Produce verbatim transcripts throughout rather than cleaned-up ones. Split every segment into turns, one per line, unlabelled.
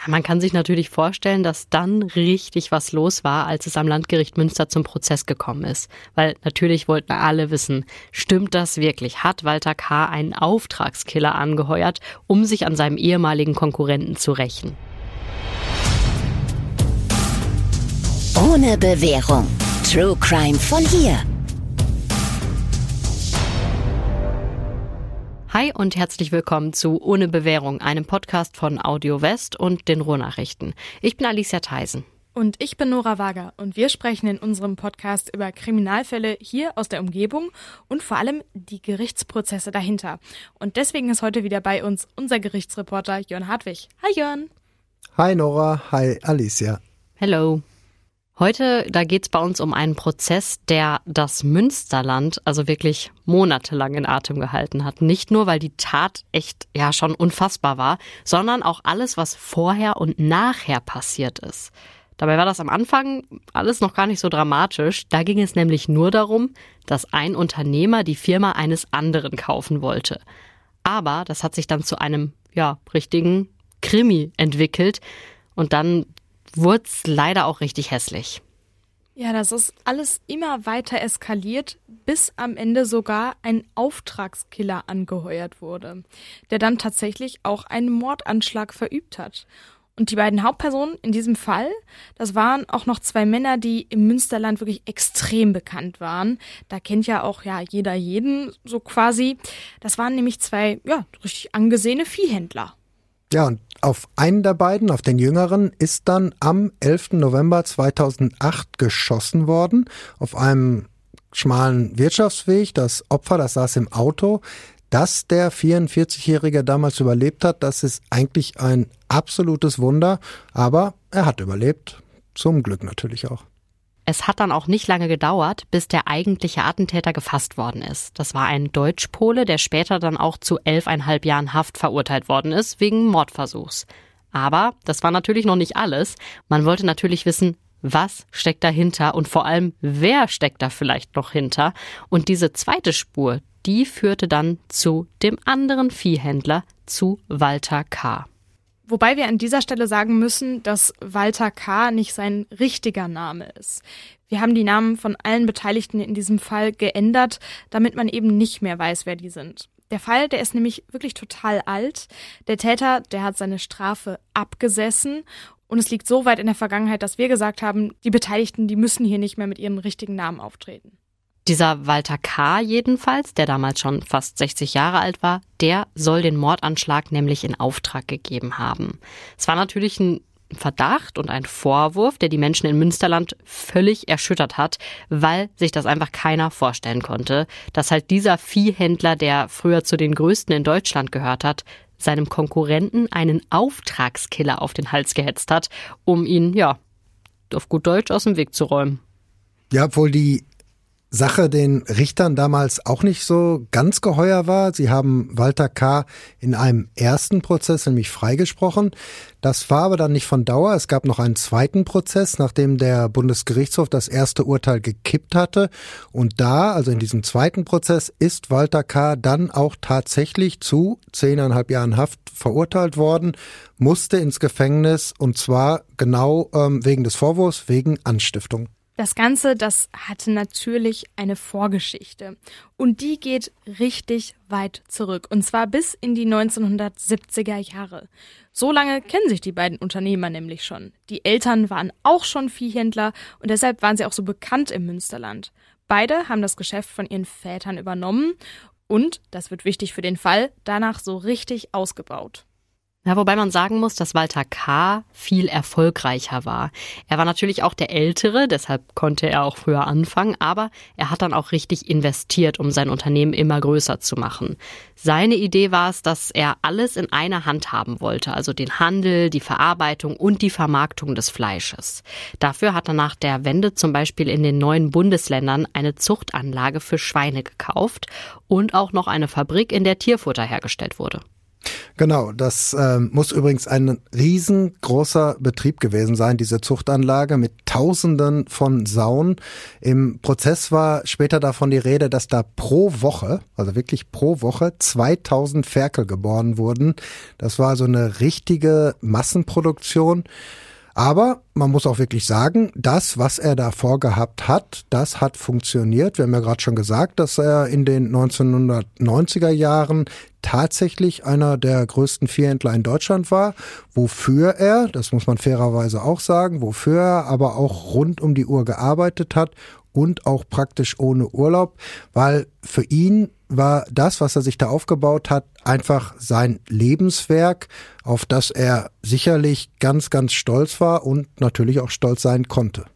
Man kann sich natürlich vorstellen, dass dann richtig was los war, als es am Landgericht Münster zum Prozess gekommen ist. Weil natürlich wollten alle wissen, stimmt das wirklich? Hat Walter K. einen Auftragskiller angeheuert, um sich an seinem ehemaligen Konkurrenten zu rächen?
Ohne Bewährung. True Crime von hier.
Hi und herzlich willkommen zu Ohne Bewährung, einem Podcast von Audio West und den Ruhrnachrichten. Ich bin Alicia Theisen.
Und ich bin Nora Wager und wir sprechen in unserem Podcast über Kriminalfälle hier aus der Umgebung und vor allem die Gerichtsprozesse dahinter. Und deswegen ist heute wieder bei uns unser Gerichtsreporter Jörn Hartwig. Hi Jörn.
Hi Nora, hi Alicia.
Hello. Heute, da geht's bei uns um einen Prozess, der das Münsterland also wirklich monatelang in Atem gehalten hat. Nicht nur, weil die Tat echt ja schon unfassbar war, sondern auch alles, was vorher und nachher passiert ist. Dabei war das am Anfang alles noch gar nicht so dramatisch. Da ging es nämlich nur darum, dass ein Unternehmer die Firma eines anderen kaufen wollte. Aber das hat sich dann zu einem ja richtigen Krimi entwickelt und dann wurde es leider auch richtig hässlich.
Ja, das ist alles immer weiter eskaliert, bis am Ende sogar ein Auftragskiller angeheuert wurde, der dann tatsächlich auch einen Mordanschlag verübt hat. Und die beiden Hauptpersonen in diesem Fall, das waren auch noch zwei Männer, die im Münsterland wirklich extrem bekannt waren. Da kennt ja auch ja jeder jeden so quasi. Das waren nämlich zwei ja richtig angesehene Viehhändler.
Ja, und auf einen der beiden, auf den Jüngeren, ist dann am elften November zweitausendacht geschossen worden, auf einem schmalen Wirtschaftsweg. Das Opfer, das saß im Auto. Dass der vierundvierzigjährige damals überlebt hat, das ist eigentlich ein absolutes Wunder. Aber er hat überlebt. Zum Glück natürlich auch.
Es hat dann auch nicht lange gedauert, bis der eigentliche Attentäter gefasst worden ist. Das war ein Deutschpole, der später dann auch zu elfeinhalb Jahren Haft verurteilt worden ist, wegen Mordversuchs. Aber das war natürlich noch nicht alles. Man wollte natürlich wissen, was steckt dahinter und vor allem, wer steckt da vielleicht noch hinter. Und diese zweite Spur, die führte dann zu dem anderen Viehhändler, zu Walter K.
Wobei wir an dieser Stelle sagen müssen, dass Walter K. nicht sein richtiger Name ist. Wir haben die Namen von allen Beteiligten in diesem Fall geändert, damit man eben nicht mehr weiß, wer die sind. Der Fall, der ist nämlich wirklich total alt. Der Täter, der hat seine Strafe abgesessen und es liegt so weit in der Vergangenheit, dass wir gesagt haben, die Beteiligten, die müssen hier nicht mehr mit ihren richtigen Namen auftreten.
Dieser Walter K. jedenfalls, der damals schon fast sechzig Jahre alt war, der soll den Mordanschlag nämlich in Auftrag gegeben haben. Es war natürlich ein Verdacht und ein Vorwurf, der die Menschen in Münsterland völlig erschüttert hat, weil sich das einfach keiner vorstellen konnte, dass halt dieser Viehhändler, der früher zu den größten in Deutschland gehört hat, seinem Konkurrenten einen Auftragskiller auf den Hals gehetzt hat, um ihn, ja, auf gut Deutsch aus dem Weg zu räumen.
Ja, obwohl die Sache den Richtern damals auch nicht so ganz geheuer war. Sie haben Walter K. in einem ersten Prozess nämlich freigesprochen. Das war aber dann nicht von Dauer. Es gab noch einen zweiten Prozess, nachdem der Bundesgerichtshof das erste Urteil gekippt hatte. Und da, also in diesem zweiten Prozess, ist Walter K. dann auch tatsächlich zu zehneinhalb Jahren Haft verurteilt worden, musste ins Gefängnis und zwar genau ähm, wegen des Vorwurfs, wegen Anstiftung.
Das Ganze, das hatte natürlich eine Vorgeschichte und die geht richtig weit zurück und zwar bis in die neunzehnhundertsiebziger Jahre. So lange kennen sich die beiden Unternehmer nämlich schon. Die Eltern waren auch schon Viehhändler und deshalb waren sie auch so bekannt im Münsterland. Beide haben das Geschäft von ihren Vätern übernommen und, das wird wichtig für den Fall, danach so richtig ausgebaut.
Ja, wobei man sagen muss, dass Walter K. viel erfolgreicher war. Er war natürlich auch der Ältere, deshalb konnte er auch früher anfangen, aber er hat dann auch richtig investiert, um sein Unternehmen immer größer zu machen. Seine Idee war es, dass er alles in einer Hand haben wollte, also den Handel, die Verarbeitung und die Vermarktung des Fleisches. Dafür hat er nach der Wende zum Beispiel in den neuen Bundesländern eine Zuchtanlage für Schweine gekauft und auch noch eine Fabrik, in der Tierfutter hergestellt wurde.
Genau, das äh, muss übrigens ein riesengroßer Betrieb gewesen sein, diese Zuchtanlage mit Tausenden von Sauen. Im Prozess war später davon die Rede, dass da pro Woche, also wirklich pro Woche, zweitausend Ferkel geboren wurden. Das war so eine richtige Massenproduktion. Aber man muss auch wirklich sagen, das, was er da vorgehabt hat, das hat funktioniert. Wir haben ja gerade schon gesagt, dass er in den neunzehnhundertneunziger Jahren tatsächlich einer der größten Viehhändler in Deutschland war, wofür er, das muss man fairerweise auch sagen, wofür er aber auch rund um die Uhr gearbeitet hat und auch praktisch ohne Urlaub, weil für ihn war das, was er sich da aufgebaut hat, einfach sein Lebenswerk, auf das er sicherlich ganz, ganz stolz war und natürlich auch stolz sein konnte.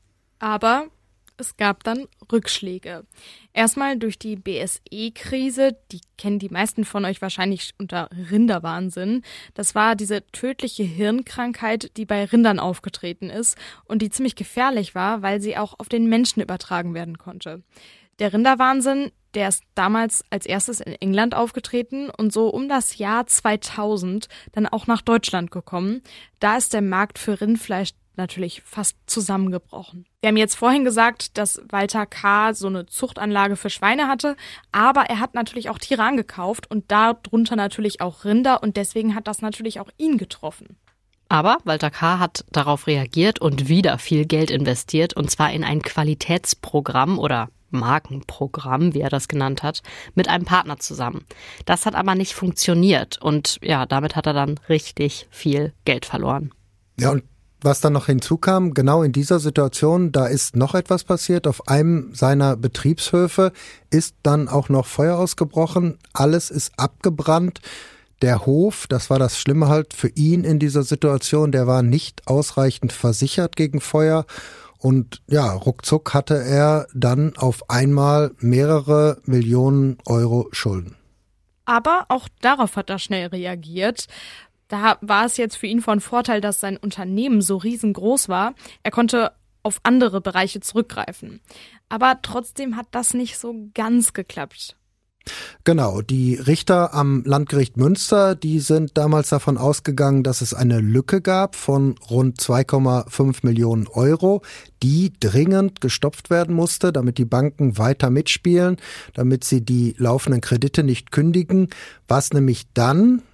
Aber es gab dann Rückschläge. Erstmal durch die B S E-Krise, die kennen die meisten von euch wahrscheinlich unter Rinderwahnsinn. Das war diese tödliche Hirnkrankheit, die bei Rindern aufgetreten ist und die ziemlich gefährlich war, weil sie auch auf den Menschen übertragen werden konnte. Der Rinderwahnsinn, der ist damals als erstes in England aufgetreten und so um das Jahr zweitausend dann auch nach Deutschland gekommen. Da ist der Markt für Rindfleisch natürlich fast zusammengebrochen. Wir haben jetzt vorhin gesagt, dass Walter K. so eine Zuchtanlage für Schweine hatte, aber er hat natürlich auch Tiere angekauft und darunter natürlich auch Rinder und deswegen hat das natürlich auch ihn getroffen.
Aber Walter K. hat darauf reagiert und wieder viel Geld investiert, und zwar in ein Qualitätsprogramm oder Markenprogramm, wie er das genannt hat, mit einem Partner zusammen. Das hat aber nicht funktioniert und ja, damit hat er dann richtig viel Geld verloren.
Ja, und was dann noch hinzukam, genau in dieser Situation, da ist noch etwas passiert. Auf einem seiner Betriebshöfe ist dann auch noch Feuer ausgebrochen. Alles ist abgebrannt. Der Hof, das war das Schlimme halt für ihn in dieser Situation, der war nicht ausreichend versichert gegen Feuer. Und ja, ruckzuck hatte er dann auf einmal mehrere Millionen Euro Schulden.
Aber auch darauf hat er schnell reagiert. Da war es jetzt für ihn von Vorteil, dass sein Unternehmen so riesengroß war. Er konnte auf andere Bereiche zurückgreifen. Aber trotzdem hat das nicht so ganz geklappt.
Genau, die Richter am Landgericht Münster, die sind damals davon ausgegangen, dass es eine Lücke gab von rund zwei Komma fünf Millionen Euro, die dringend gestopft werden musste, damit die Banken weiter mitspielen, damit sie die laufenden Kredite nicht kündigen, was nämlich dann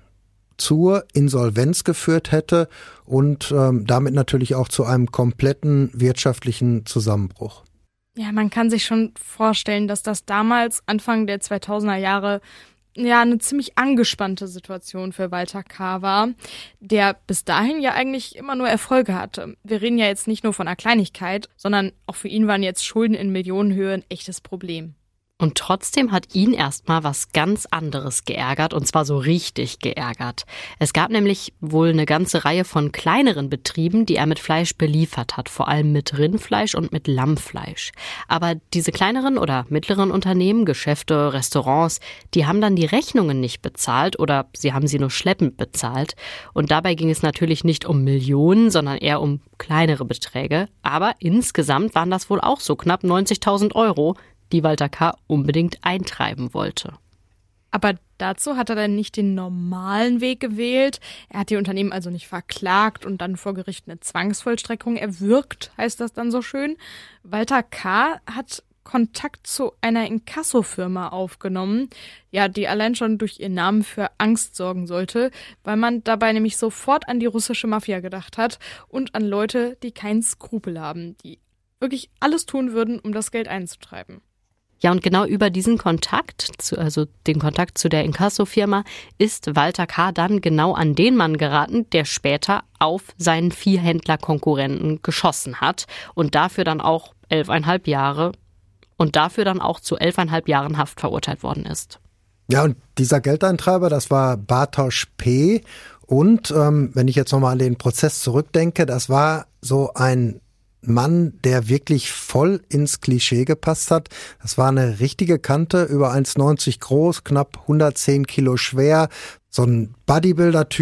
zur Insolvenz geführt hätte und ähm, damit natürlich auch zu einem kompletten wirtschaftlichen Zusammenbruch.
Ja, man kann sich schon vorstellen, dass das damals, Anfang der zweitausender Jahre, ja, eine ziemlich angespannte Situation für Walter K. war, der bis dahin ja eigentlich immer nur Erfolge hatte. Wir reden ja jetzt nicht nur von einer Kleinigkeit, sondern auch für ihn waren jetzt Schulden in Millionenhöhe ein echtes Problem.
Und trotzdem hat ihn erstmal was ganz anderes geärgert, und zwar so richtig geärgert. Es gab nämlich wohl eine ganze Reihe von kleineren Betrieben, die er mit Fleisch beliefert hat, vor allem mit Rindfleisch und mit Lammfleisch. Aber diese kleineren oder mittleren Unternehmen, Geschäfte, Restaurants, die haben dann die Rechnungen nicht bezahlt oder sie haben sie nur schleppend bezahlt. Und dabei ging es natürlich nicht um Millionen, sondern eher um kleinere Beträge. Aber insgesamt waren das wohl auch so knapp neunzigtausend Euro, die Walter K. unbedingt eintreiben wollte.
Aber dazu hat er dann nicht den normalen Weg gewählt. Er hat die Unternehmen also nicht verklagt und dann vor Gericht eine Zwangsvollstreckung erwirkt, heißt das dann so schön. Walter K. hat Kontakt zu einer Inkassofirma aufgenommen, ja, die allein schon durch ihren Namen für Angst sorgen sollte, weil man dabei nämlich sofort an die russische Mafia gedacht hat und an Leute, die keinen Skrupel haben, die wirklich alles tun würden, um das Geld einzutreiben.
Ja, und genau über diesen Kontakt, zu, also den Kontakt zu der Inkassofirma, ist Walter K. dann genau an den Mann geraten, der später auf seinen Viehhändler-Konkurrenten geschossen hat und dafür dann auch elfeinhalb Jahre und dafür dann auch zu elfeinhalb Jahren Haft verurteilt worden ist.
Ja, und dieser Geldeintreiber, das war Bartosz P. Und ähm, wenn ich jetzt nochmal an den Prozess zurückdenke, das war so ein Mann, der wirklich voll ins Klischee gepasst hat. Das war eine richtige Kante, über eins Komma neunzig groß, knapp hundertzehn Kilo schwer, so ein Bodybuilder-Typ,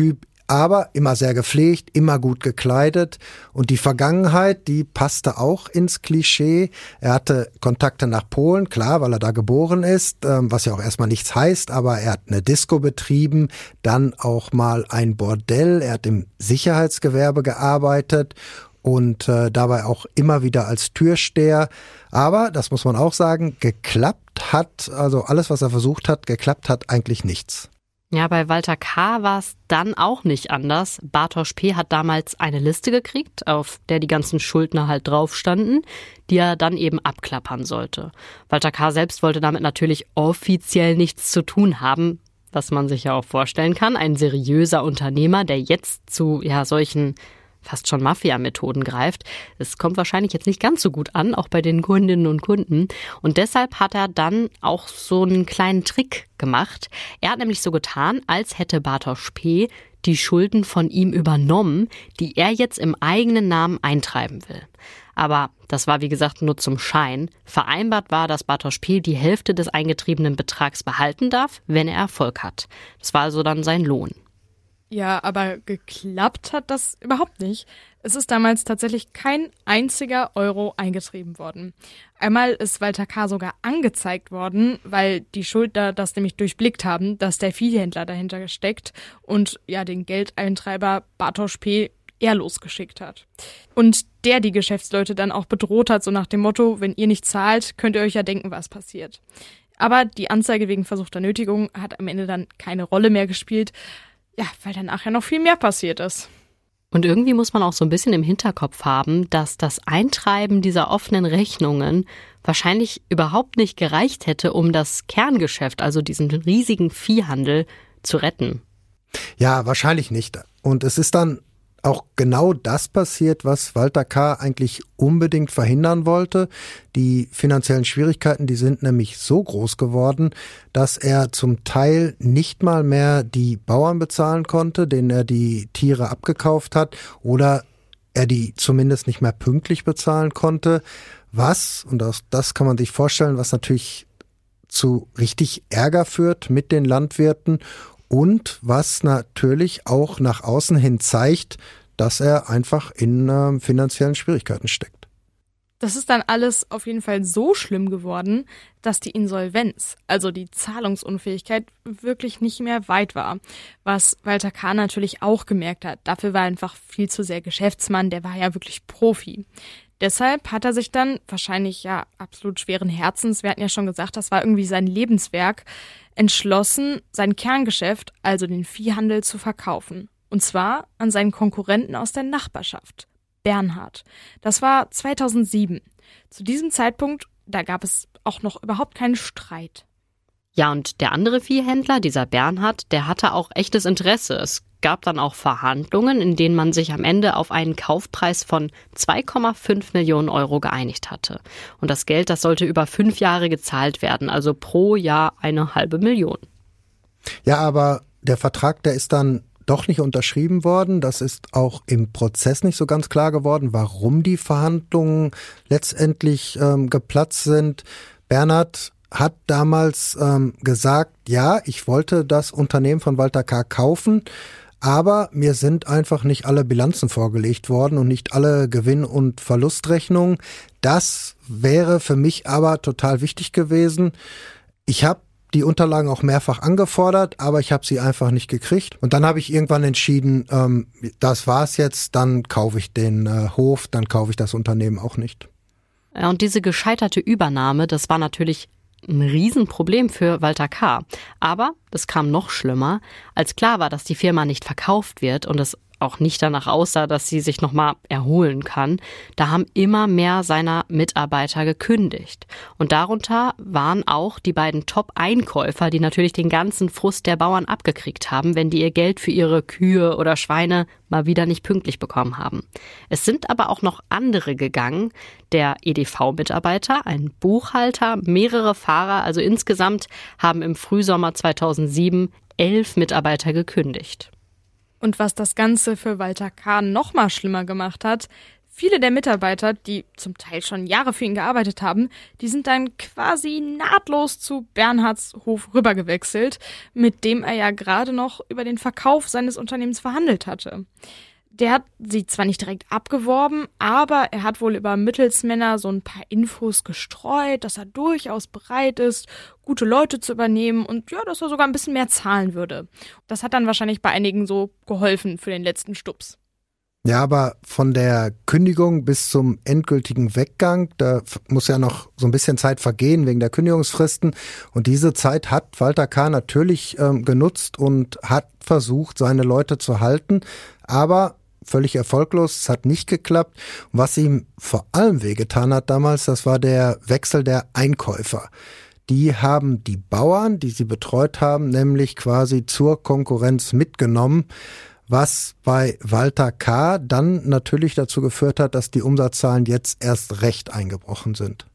aber immer sehr gepflegt, immer gut gekleidet. Und die Vergangenheit, die passte auch ins Klischee. Er hatte Kontakte nach Polen, klar, weil er da geboren ist, was ja auch erstmal nichts heißt, aber er hat eine Disco betrieben, dann auch mal ein Bordell, er hat im Sicherheitsgewerbe gearbeitet und äh, dabei auch immer wieder als Türsteher. Aber, das muss man auch sagen, geklappt hat, also alles, was er versucht hat, geklappt hat eigentlich nichts.
Ja, bei Walter K. war es dann auch nicht anders. Bartosz P. hat damals eine Liste gekriegt, auf der die ganzen Schuldner halt drauf standen, die er dann eben abklappern sollte. Walter K. selbst wollte damit natürlich offiziell nichts zu tun haben, was man sich ja auch vorstellen kann. Ein seriöser Unternehmer, der jetzt zu ja solchen fast schon Mafia-Methoden greift. Es kommt wahrscheinlich jetzt nicht ganz so gut an, auch bei den Kundinnen und Kunden. Und deshalb hat er dann auch so einen kleinen Trick gemacht. Er hat nämlich so getan, als hätte Bartosz P. die Schulden von ihm übernommen, die er jetzt im eigenen Namen eintreiben will. Aber das war, wie gesagt, nur zum Schein. Vereinbart war, dass Bartosz P. die Hälfte des eingetriebenen Betrags behalten darf, wenn er Erfolg hat. Das war also dann sein Lohn.
Ja, aber geklappt hat das überhaupt nicht. Es ist damals tatsächlich kein einziger Euro eingetrieben worden. Einmal ist Walter K. sogar angezeigt worden, weil die Schuldner das nämlich durchblickt haben, dass der Viehhändler dahinter steckt und ja den Geldeintreiber Bartosz P. ehrlos geschickt hat. Und der die Geschäftsleute dann auch bedroht hat, so nach dem Motto, wenn ihr nicht zahlt, könnt ihr euch ja denken, was passiert. Aber die Anzeige wegen versuchter Nötigung hat am Ende dann keine Rolle mehr gespielt. Ja, weil dann nachher noch viel mehr passiert ist.
Und irgendwie muss man auch so ein bisschen im Hinterkopf haben, dass das Eintreiben dieser offenen Rechnungen wahrscheinlich überhaupt nicht gereicht hätte, um das Kerngeschäft, also diesen riesigen Viehhandel, zu retten.
Ja, wahrscheinlich nicht. Und es ist dann auch genau das passiert, was Walter K. eigentlich unbedingt verhindern wollte. Die finanziellen Schwierigkeiten, die sind nämlich so groß geworden, dass er zum Teil nicht mal mehr die Bauern bezahlen konnte, denen er die Tiere abgekauft hat, oder er die zumindest nicht mehr pünktlich bezahlen konnte. Was, und das, das kann man sich vorstellen, was natürlich zu richtig Ärger führt mit den Landwirten und was natürlich auch nach außen hin zeigt, dass er einfach in äh, finanziellen Schwierigkeiten steckt.
Das ist dann alles auf jeden Fall so schlimm geworden, dass die Insolvenz, also die Zahlungsunfähigkeit, wirklich nicht mehr weit war. Was Walter K. natürlich auch gemerkt hat. Dafür war er einfach viel zu sehr Geschäftsmann, der war ja wirklich Profi. Deshalb hat er sich dann, wahrscheinlich ja absolut schweren Herzens, wir hatten ja schon gesagt, das war irgendwie sein Lebenswerk, entschlossen, sein Kerngeschäft, also den Viehhandel, zu verkaufen. Und zwar an seinen Konkurrenten aus der Nachbarschaft, Bernhard. Das war zweitausendsieben. Zu diesem Zeitpunkt, da gab es auch noch überhaupt keinen Streit.
Ja, und der andere Viehhändler, dieser Bernhard, der hatte auch echtes Interesse. Es gab dann auch Verhandlungen, in denen man sich am Ende auf einen Kaufpreis von zwei Komma fünf Millionen Euro geeinigt hatte. Und das Geld, das sollte über fünf Jahre gezahlt werden, also pro Jahr eine halbe Million.
Ja, aber der Vertrag, der ist dann doch nicht unterschrieben worden. Das ist auch im Prozess nicht so ganz klar geworden, warum die Verhandlungen letztendlich ähm, geplatzt sind. Bernhard hat damals ähm, gesagt, ja, ich wollte das Unternehmen von Walter K. kaufen, aber mir sind einfach nicht alle Bilanzen vorgelegt worden und nicht alle Gewinn- und Verlustrechnungen. Das wäre für mich aber total wichtig gewesen. Ich habe die Unterlagen auch mehrfach angefordert, aber ich habe sie einfach nicht gekriegt. Und dann habe ich irgendwann entschieden, ähm, das war's jetzt, dann kaufe ich den äh, Hof, dann kaufe ich das Unternehmen auch nicht.
Ja, und diese gescheiterte Übernahme, das war natürlich ein Riesenproblem für Walter K. Aber es kam noch schlimmer, als klar war, dass die Firma nicht verkauft wird und es auch nicht danach aussah, dass sie sich nochmal erholen kann. Da haben immer mehr seiner Mitarbeiter gekündigt. Und darunter waren auch die beiden Top-Einkäufer, die natürlich den ganzen Frust der Bauern abgekriegt haben, wenn die ihr Geld für ihre Kühe oder Schweine mal wieder nicht pünktlich bekommen haben. Es sind aber auch noch andere gegangen. Der E D V-Mitarbeiter, ein Buchhalter, mehrere Fahrer, also insgesamt haben im Frühsommer zweitausendsieben elf Mitarbeiter gekündigt.
Und was das Ganze für Walter K. noch mal schlimmer gemacht hat, Viele der Mitarbeiter, die zum Teil schon Jahre für ihn gearbeitet haben, die sind dann quasi nahtlos zu Bernhards Hof rübergewechselt, mit dem er ja gerade noch über den Verkauf seines Unternehmens verhandelt hatte. Der hat sie zwar nicht direkt abgeworben, aber er hat wohl über Mittelsmänner so ein paar Infos gestreut, dass er durchaus bereit ist, gute Leute zu übernehmen und ja, dass er sogar ein bisschen mehr zahlen würde. Das hat dann wahrscheinlich bei einigen so geholfen für den letzten Stups.
Ja, aber von der Kündigung bis zum endgültigen Weggang, da muss ja noch so ein bisschen Zeit vergehen wegen der Kündigungsfristen. Und diese Zeit hat Walter K. natürlich ähm, genutzt und hat versucht, seine Leute zu halten. Aber völlig erfolglos, es hat nicht geklappt. Und was ihm vor allem wehgetan hat damals, das war der Wechsel der Einkäufer. Die haben die Bauern, die sie betreut haben, nämlich quasi zur Konkurrenz mitgenommen, was bei Walter K. dann natürlich dazu geführt hat, dass die Umsatzzahlen jetzt erst recht eingebrochen sind.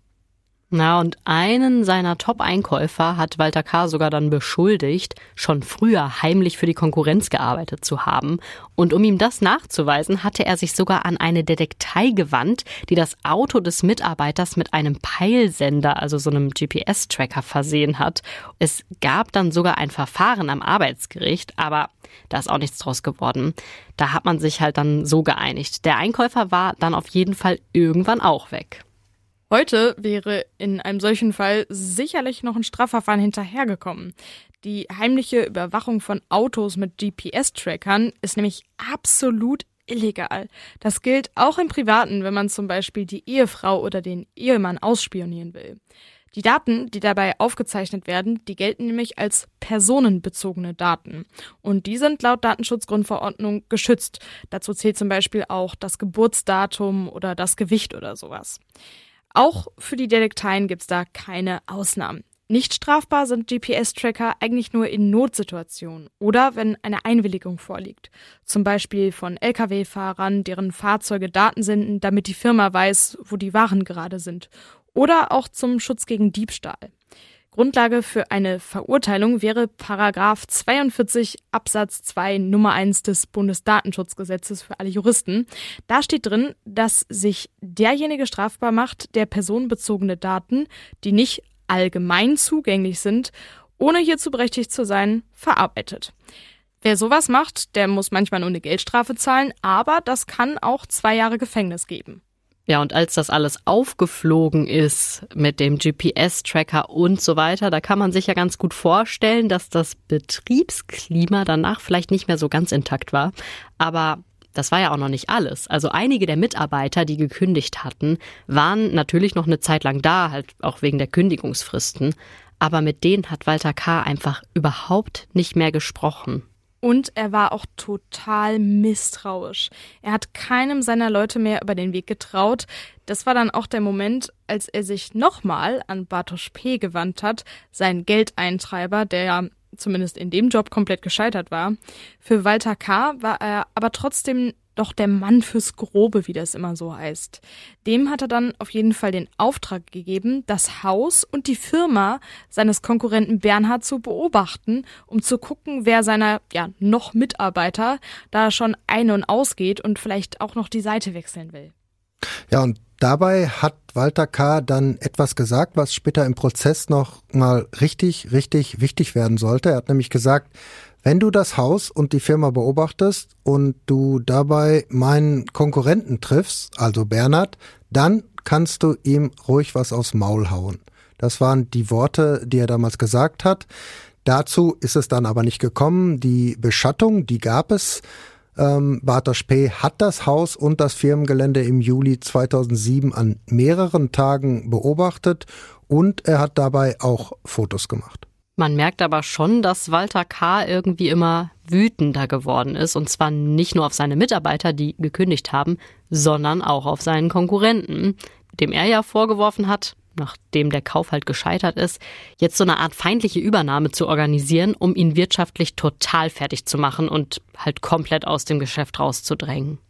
Na, und einen seiner Top-Einkäufer hat Walter K. sogar dann beschuldigt, schon früher heimlich für die Konkurrenz gearbeitet zu haben. Und um ihm das nachzuweisen, hatte er sich sogar an eine Detektei gewandt, die das Auto des Mitarbeiters mit einem Peilsender, also so einem G P S-Tracker, versehen hat. Es gab dann sogar ein Verfahren am Arbeitsgericht, aber da ist auch nichts draus geworden. Da hat man sich halt dann so geeinigt. Der Einkäufer war dann auf jeden Fall irgendwann auch weg.
Heute wäre in einem solchen Fall sicherlich noch ein Strafverfahren hinterhergekommen. Die heimliche Überwachung von Autos mit G P S-Trackern ist nämlich absolut illegal. Das gilt auch im Privaten, wenn man zum Beispiel die Ehefrau oder den Ehemann ausspionieren will. Die Daten, die dabei aufgezeichnet werden, die gelten nämlich als personenbezogene Daten. Und die sind laut Datenschutzgrundverordnung geschützt. Dazu zählt zum Beispiel auch das Geburtsdatum oder das Gewicht oder sowas. Auch für die Detekteien gibt's da keine Ausnahmen. Nicht strafbar sind G P S-Tracker eigentlich nur in Notsituationen oder wenn eine Einwilligung vorliegt. Zum Beispiel von L K W-Fahrern, deren Fahrzeuge Daten senden, damit die Firma weiß, wo die Waren gerade sind. Oder auch zum Schutz gegen Diebstahl. Grundlage für eine Verurteilung wäre Paragraph zweiundvierzig Absatz zwei Nummer eins des Bundesdatenschutzgesetzes für alle Juristen. Da steht drin, dass sich derjenige strafbar macht, der personenbezogene Daten, die nicht allgemein zugänglich sind, ohne hierzu berechtigt zu sein, verarbeitet. Wer sowas macht, der muss manchmal nur eine Geldstrafe zahlen, aber das kann auch zwei Jahre Gefängnis geben.
Ja, und als das alles aufgeflogen ist mit dem G P S-Tracker und so weiter, da kann man sich ja ganz gut vorstellen, dass das Betriebsklima danach vielleicht nicht mehr so ganz intakt war. Aber das war ja auch noch nicht alles. Also einige der Mitarbeiter, die gekündigt hatten, waren natürlich noch eine Zeit lang da, halt auch wegen der Kündigungsfristen. Aber mit denen hat Walter K. einfach überhaupt nicht mehr gesprochen.
Und er war auch total misstrauisch. Er hat keinem seiner Leute mehr über den Weg getraut. Das war dann auch der Moment, als er sich nochmal an Bartosz P. gewandt hat, sein Geldeintreiber, der ja zumindest in dem Job komplett gescheitert war. Für Walter K. war er aber trotzdem doch der Mann fürs Grobe, wie das immer so heißt. Dem hat er dann auf jeden Fall den Auftrag gegeben, das Haus und die Firma seines Konkurrenten Bernhard zu beobachten, um zu gucken, wer seiner ja noch Mitarbeiter da schon ein- und ausgeht und vielleicht auch noch die Seite wechseln will.
Ja, und dabei hat Walter K. dann etwas gesagt, was später im Prozess noch mal richtig, richtig wichtig werden sollte. Er hat nämlich gesagt, wenn du das Haus und die Firma beobachtest und du dabei meinen Konkurrenten triffst, also Bernhard, dann kannst du ihm ruhig was aufs Maul hauen. Das waren die Worte, die er damals gesagt hat. Dazu ist es dann aber nicht gekommen. Die Beschattung, die gab es. Ähm, Bartosz P. hat das Haus und das Firmengelände im Juli zweitausendsieben an mehreren Tagen beobachtet und er hat dabei auch Fotos gemacht.
Man merkt aber schon, dass Walter K. irgendwie immer wütender geworden ist. Und zwar nicht nur auf seine Mitarbeiter, die gekündigt haben, sondern auch auf seinen Konkurrenten, dem er ja vorgeworfen hat, nachdem der Kauf halt gescheitert ist, jetzt so eine Art feindliche Übernahme zu organisieren, um ihn wirtschaftlich total fertig zu machen und halt komplett aus dem Geschäft rauszudrängen.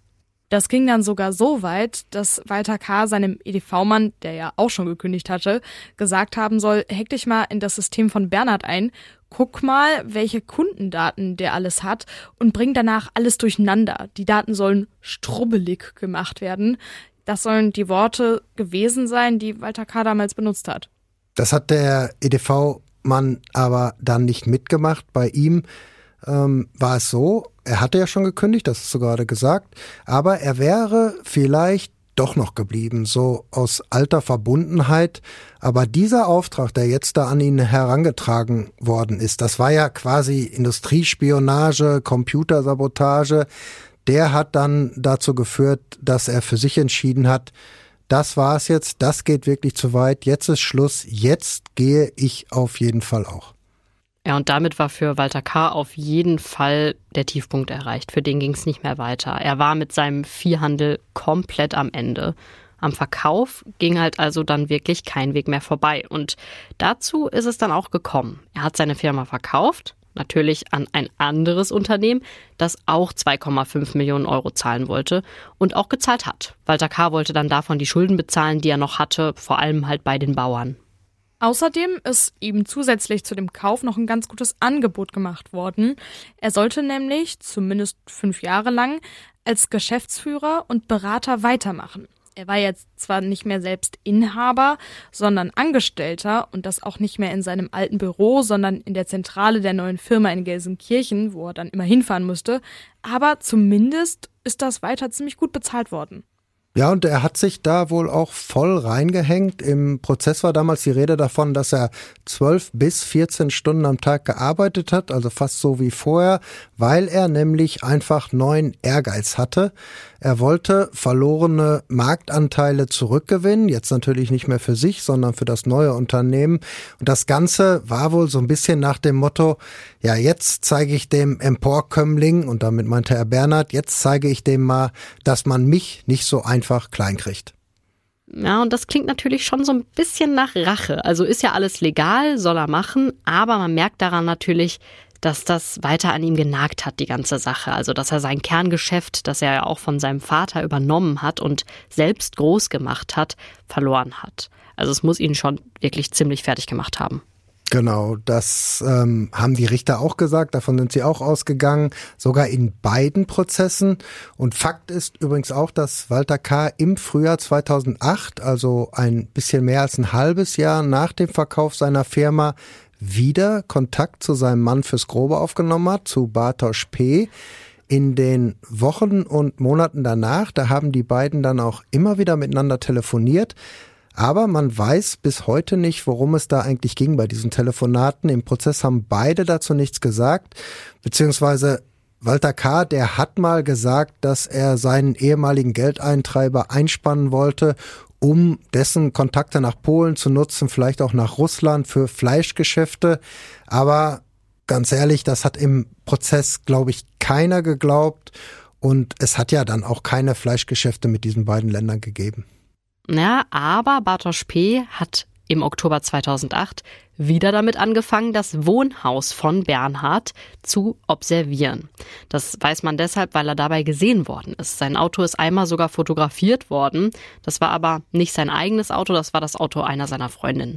Das ging dann sogar so weit, dass Walter K. seinem E D V-Mann, der ja auch schon gekündigt hatte, gesagt haben soll, hack dich mal in das System von Bernhard ein, guck mal, welche Kundendaten der alles hat und bring danach alles durcheinander. Die Daten sollen strubbelig gemacht werden. Das sollen die Worte gewesen sein, die Walter K. damals benutzt hat.
Das hat der E D V-Mann aber dann nicht mitgemacht. Bei ihm ähm, war es so, er hatte ja schon gekündigt, das hast du gerade gesagt, aber er wäre vielleicht doch noch geblieben, so aus alter Verbundenheit. Aber dieser Auftrag, der jetzt da an ihn herangetragen worden ist, das war ja quasi Industriespionage, Computersabotage, der hat dann dazu geführt, dass er für sich entschieden hat, das war's jetzt, das geht wirklich zu weit, jetzt ist Schluss, jetzt gehe ich auf jeden Fall auch.
Ja, und damit war für Walter K. auf jeden Fall der Tiefpunkt erreicht. Für den ging es nicht mehr weiter. Er war mit seinem Viehhandel komplett am Ende. Am Verkauf ging halt also dann wirklich kein Weg mehr vorbei. Und dazu ist es dann auch gekommen. Er hat seine Firma verkauft, natürlich an ein anderes Unternehmen, das auch zwei Komma fünf Millionen Euro zahlen wollte und auch gezahlt hat. Walter K. wollte dann davon die Schulden bezahlen, die er noch hatte, vor allem halt bei den Bauern.
Außerdem ist ihm zusätzlich zu dem Kauf noch ein ganz gutes Angebot gemacht worden. Er sollte nämlich, zumindest fünf Jahre lang, als Geschäftsführer und Berater weitermachen. Er war jetzt zwar nicht mehr selbst Inhaber, sondern Angestellter und das auch nicht mehr in seinem alten Büro, sondern in der Zentrale der neuen Firma in Gelsenkirchen, wo er dann immer hinfahren musste. Aber zumindest ist das weiter ziemlich gut bezahlt worden.
Ja, und er hat sich da wohl auch voll reingehängt. Im Prozess war damals die Rede davon, dass er zwölf bis vierzehn Stunden am Tag gearbeitet hat, also fast so wie vorher, weil er nämlich einfach neuen Ehrgeiz hatte. Er wollte verlorene Marktanteile zurückgewinnen, jetzt natürlich nicht mehr für sich, sondern für das neue Unternehmen. Und das Ganze war wohl so ein bisschen nach dem Motto, ja, jetzt zeige ich dem Emporkömmling, und damit meinte er Bernhard, jetzt zeige ich dem mal, dass man mich nicht so einfach klein kriegt.
Ja, und das klingt natürlich schon so ein bisschen nach Rache. Also ist ja alles legal, soll er machen, aber man merkt daran natürlich, dass das weiter an ihm genagt hat, die ganze Sache. Also dass er sein Kerngeschäft, das er ja auch von seinem Vater übernommen hat und selbst groß gemacht hat, verloren hat. Also es muss ihn schon wirklich ziemlich fertig gemacht haben.
Genau, das ähm, haben die Richter auch gesagt, davon sind sie auch ausgegangen, sogar in beiden Prozessen. Und Fakt ist übrigens auch, dass Walter K. im Frühjahr zweitausendacht, also ein bisschen mehr als ein halbes Jahr nach dem Verkauf seiner Firma, wieder Kontakt zu seinem Mann fürs Grobe aufgenommen hat, zu Bartosz P. In den Wochen und Monaten danach, da haben die beiden dann auch immer wieder miteinander telefoniert. Aber man weiß bis heute nicht, worum es da eigentlich ging bei diesen Telefonaten. Im Prozess haben beide dazu nichts gesagt, beziehungsweise Walter K., der hat mal gesagt, dass er seinen ehemaligen Geldeintreiber einspannen wollte, um dessen Kontakte nach Polen zu nutzen, vielleicht auch nach Russland für Fleischgeschäfte. Aber ganz ehrlich, das hat im Prozess, glaube ich, keiner geglaubt. Und es hat ja dann auch keine Fleischgeschäfte mit diesen beiden Ländern gegeben.
Ja, aber Bartosz P. hat im Oktober zweitausendacht wieder damit angefangen, das Wohnhaus von Bernhard zu observieren. Das weiß man deshalb, weil er dabei gesehen worden ist. Sein Auto ist einmal sogar fotografiert worden. Das war aber nicht sein eigenes Auto, das war das Auto einer seiner Freundinnen.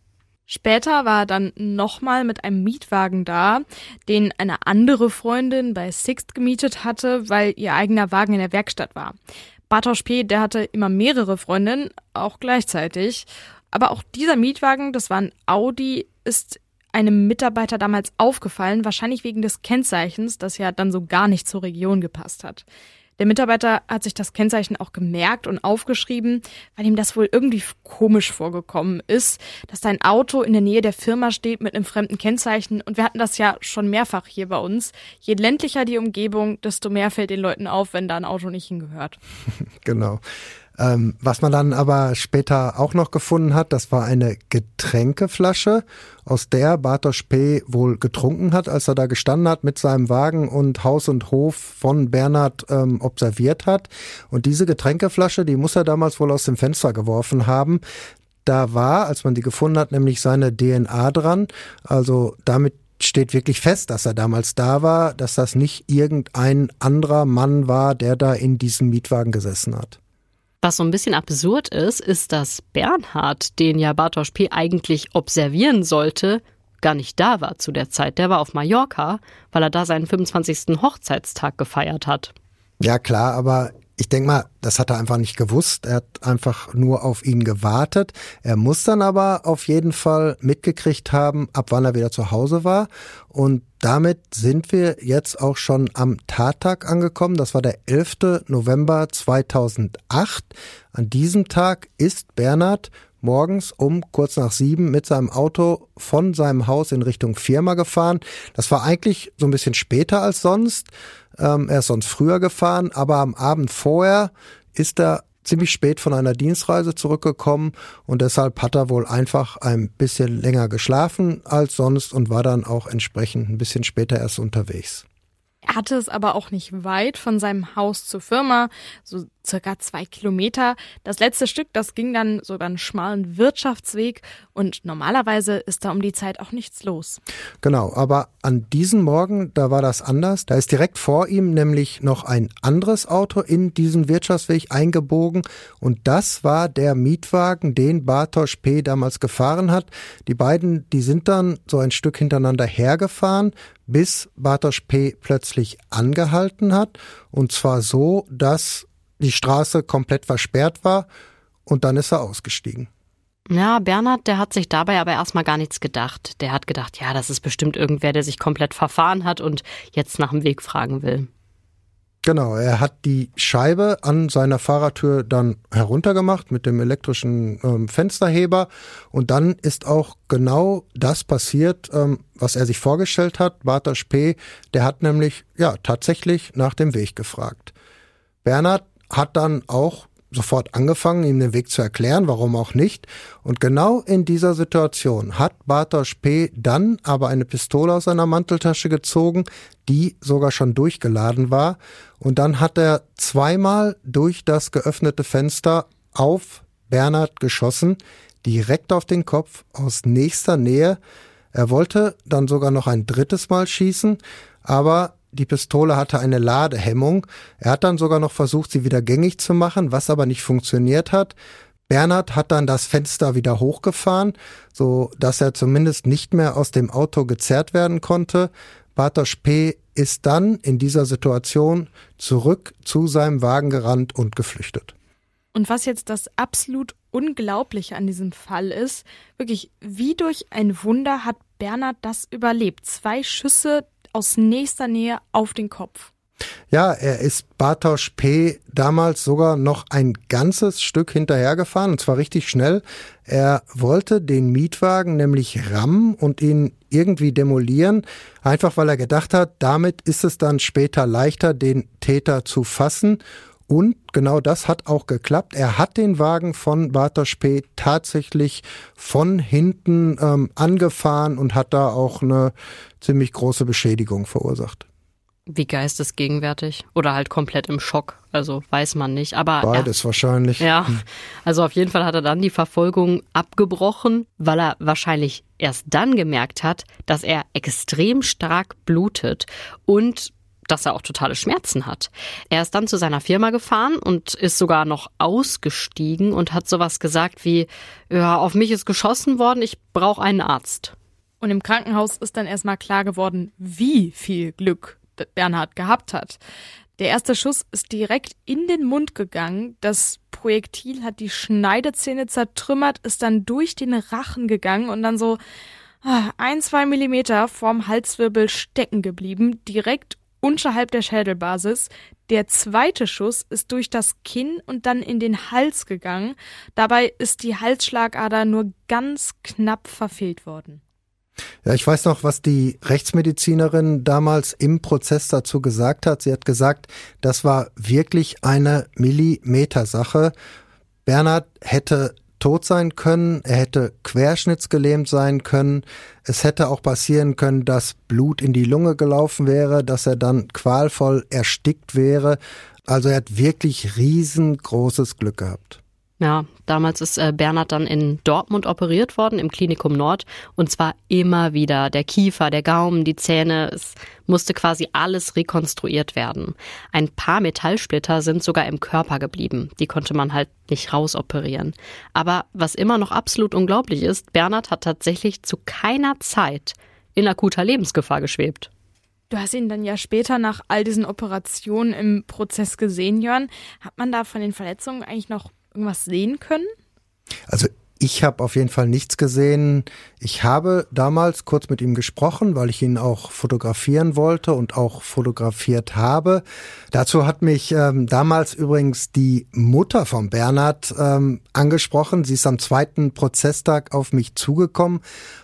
Später war er dann nochmal mit einem Mietwagen da, den eine andere Freundin bei Sixt gemietet hatte, weil ihr eigener Wagen in der Werkstatt war. Bartosz P., der hatte immer mehrere Freundinnen, auch gleichzeitig. Aber auch dieser Mietwagen, das war ein Audi, ist einem Mitarbeiter damals aufgefallen, wahrscheinlich wegen des Kennzeichens, das ja dann so gar nicht zur Region gepasst hat. Der Mitarbeiter hat sich das Kennzeichen auch gemerkt und aufgeschrieben, weil ihm das wohl irgendwie komisch vorgekommen ist, dass da ein Auto in der Nähe der Firma steht mit einem fremden Kennzeichen. Und wir hatten das ja schon mehrfach hier bei uns. Je ländlicher die Umgebung, desto mehr fällt den Leuten auf, wenn da ein Auto nicht hingehört.
Genau. Ähm, was man dann aber später auch noch gefunden hat, das war eine Getränkeflasche, aus der Bartosz P. wohl getrunken hat, als er da gestanden hat mit seinem Wagen und Haus und Hof von Bernhard ähm, observiert hat. Und diese Getränkeflasche, die muss er damals wohl aus dem Fenster geworfen haben. Da war, als man die gefunden hat, nämlich seine D N A dran. Also damit steht wirklich fest, dass er damals da war, dass das nicht irgendein anderer Mann war, der da in diesem Mietwagen gesessen hat.
Was so ein bisschen absurd ist, ist, dass Bernhard, den ja Bartosz P. eigentlich observieren sollte, gar nicht da war zu der Zeit. Der war auf Mallorca, weil er da seinen fünfundzwanzigsten Hochzeitstag gefeiert hat.
Ja klar, aber ich denke mal, das hat er einfach nicht gewusst. Er hat einfach nur auf ihn gewartet. Er muss dann aber auf jeden Fall mitgekriegt haben, ab wann er wieder zu Hause war. Und damit sind wir jetzt auch schon am Tattag angekommen. Das war der elfter November zweitausendacht. An diesem Tag ist Bernhard morgens um kurz nach sieben mit seinem Auto von seinem Haus in Richtung Firma gefahren. Das war eigentlich so ein bisschen später als sonst. Ähm, er ist sonst früher gefahren, aber am Abend vorher ist er ziemlich spät von einer Dienstreise zurückgekommen und deshalb hat er wohl einfach ein bisschen länger geschlafen als sonst und war dann auch entsprechend ein bisschen später erst unterwegs.
Er hatte es aber auch nicht weit von seinem Haus zur Firma, so circa zwei Kilometer. Das letzte Stück, das ging dann so über einen schmalen Wirtschaftsweg und normalerweise ist da um die Zeit auch nichts los.
Genau, aber an diesem Morgen, da war das anders. Da ist direkt vor ihm nämlich noch ein anderes Auto in diesen Wirtschaftsweg eingebogen und das war der Mietwagen, den Bartosz P. damals gefahren hat. Die beiden, die sind dann so ein Stück hintereinander hergefahren, bis Bartosz P. plötzlich angehalten hat und zwar so, dass die Straße komplett versperrt war und dann ist er ausgestiegen.
Ja, Bernhard, der hat sich dabei aber erstmal gar nichts gedacht. Der hat gedacht, ja, das ist bestimmt irgendwer, der sich komplett verfahren hat und jetzt nach dem Weg fragen will.
Genau, er hat die Scheibe an seiner Fahrertür dann heruntergemacht mit dem elektrischen ähm, Fensterheber und dann ist auch genau das passiert, ähm, was er sich vorgestellt hat. Bartosz P., der hat nämlich ja tatsächlich nach dem Weg gefragt. Bernhard hat dann auch sofort angefangen, ihm den Weg zu erklären, warum auch nicht. Und genau in dieser Situation hat Bartosz P. dann aber eine Pistole aus seiner Manteltasche gezogen, die sogar schon durchgeladen war. Und dann hat er zweimal durch das geöffnete Fenster auf Bernhard geschossen, direkt auf den Kopf aus nächster Nähe. Er wollte dann sogar noch ein drittes Mal schießen, aber die Pistole hatte eine Ladehemmung. Er hat dann sogar noch versucht, sie wieder gängig zu machen, was aber nicht funktioniert hat. Bernhard hat dann das Fenster wieder hochgefahren, so dass er zumindest nicht mehr aus dem Auto gezerrt werden konnte. Bartosz P. ist dann in dieser Situation zurück zu seinem Wagen gerannt und geflüchtet.
Und was jetzt das absolut Unglaubliche an diesem Fall ist, wirklich wie durch ein Wunder hat Bernhard das überlebt. Zwei Schüsse aus nächster Nähe auf den Kopf.
Ja, er ist Bartosz P. damals sogar noch ein ganzes Stück hinterhergefahren, und zwar richtig schnell. Er wollte den Mietwagen nämlich rammen und ihn irgendwie demolieren, einfach weil er gedacht hat, damit ist es dann später leichter, den Täter zu fassen. Und genau das hat auch geklappt. Er hat den Wagen von Bartosz P. tatsächlich von hinten ähm, angefahren und hat da auch eine ziemlich große Beschädigung verursacht.
Wie geistesgegenwärtig oder halt komplett im Schock, also weiß man nicht. Aber
beides
ja,
wahrscheinlich.
Ja, also auf jeden Fall hat er dann die Verfolgung abgebrochen, weil er wahrscheinlich erst dann gemerkt hat, dass er extrem stark blutet und dass er auch totale Schmerzen hat. Er ist dann zu seiner Firma gefahren und ist sogar noch ausgestiegen und hat sowas gesagt wie, ja, auf mich ist geschossen worden, ich brauche einen Arzt.
Und im Krankenhaus ist dann erstmal klar geworden, wie viel Glück Bernhard gehabt hat. Der erste Schuss ist direkt in den Mund gegangen. Das Projektil hat die Schneidezähne zertrümmert, ist dann durch den Rachen gegangen und dann so ein, zwei Millimeter vorm Halswirbel stecken geblieben, direkt unterhalb der Schädelbasis. Der zweite Schuss ist durch das Kinn und dann in den Hals gegangen. Dabei ist die Halsschlagader nur ganz knapp verfehlt worden.
Ja, ich weiß noch, was die Rechtsmedizinerin damals im Prozess dazu gesagt hat. Sie hat gesagt, das war wirklich eine Millimetersache. Bernhard hätte tot sein können, er hätte querschnittsgelähmt sein können. Es hätte auch passieren können, dass Blut in die Lunge gelaufen wäre, dass er dann qualvoll erstickt wäre. Also er hat wirklich riesengroßes Glück gehabt.
Ja, damals ist äh, Bernhard dann in Dortmund operiert worden, im Klinikum Nord. Und zwar immer wieder. Der Kiefer, der Gaumen, die Zähne, es musste quasi alles rekonstruiert werden. Ein paar Metallsplitter sind sogar im Körper geblieben. Die konnte man halt nicht rausoperieren. Aber was immer noch absolut unglaublich ist, Bernhard hat tatsächlich zu keiner Zeit in akuter Lebensgefahr geschwebt.
Du hast ihn dann ja später nach all diesen Operationen im Prozess gesehen, Jörn. Hat man da von den Verletzungen eigentlich noch irgendwas sehen können?
Also ich habe auf jeden Fall nichts gesehen. Ich habe damals kurz mit ihm gesprochen, weil ich ihn auch fotografieren wollte und auch fotografiert habe. Dazu hat mich ähm, damals übrigens die Mutter von Bernhard ähm, angesprochen. Sie ist am zweiten Prozesstag auf mich zugekommen